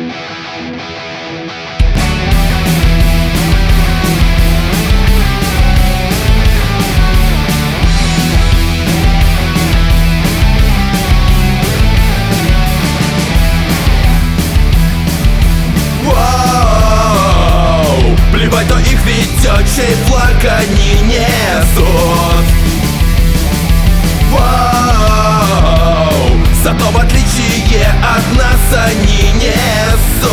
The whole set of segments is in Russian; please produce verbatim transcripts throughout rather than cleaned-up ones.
Плевать, кто их ведет, чей флаг они несут. Воу, зато в отличие от нас они несут.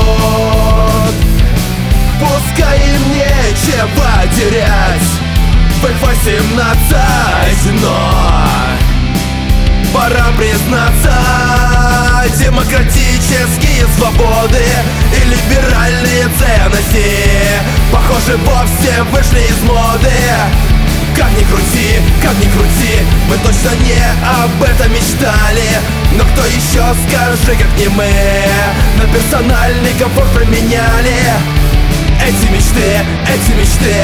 Пускай им нечего терять в эф восемнадцать, но пора признаться, демократические свободы и либеральные ценности, похоже, вовсе вышли из моды. Как ни крути, как ни крути, мы точно не об этом мечтали. Но кто еще, скажи, как не мы, на персональный комфорт променяли эти мечты, эти мечты.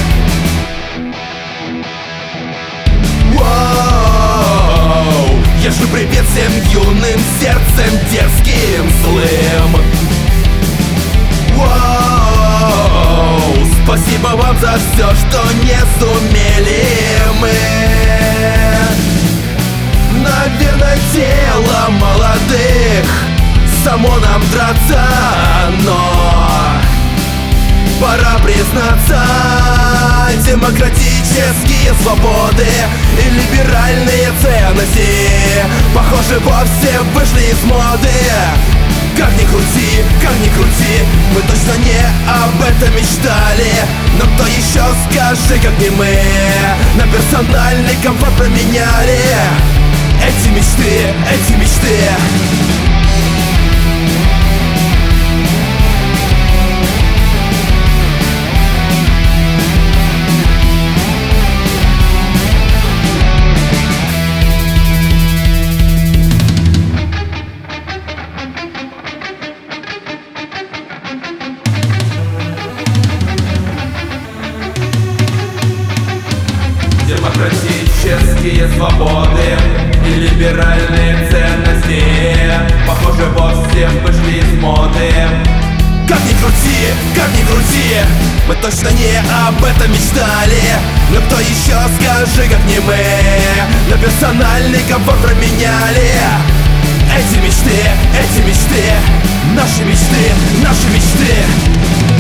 Воу, я шлю привет всем юным сердцем дерзким, злым. Воу, спасибо вам за все, что не сумели мы. Наверное, дело молодых само нам драться, но пора признаться, демократические свободы и либеральные ценности, похоже, вовсе вышли из моды. Как ни крути, как ни крути, мы точно не об этом мечтали. Но кто еще, скажи, как не мы, на персональный комфорт променяли эти мечты, эти мечты. Демократические свободы и либеральные ценности, похоже, вовсе вышли из моды. Как ни крути, как ни крути, мы точно не об этом мечтали. Но кто еще, скажи, как не мы, на персональный комфорт променяли эти мечты, эти мечты, наши мечты, наши мечты.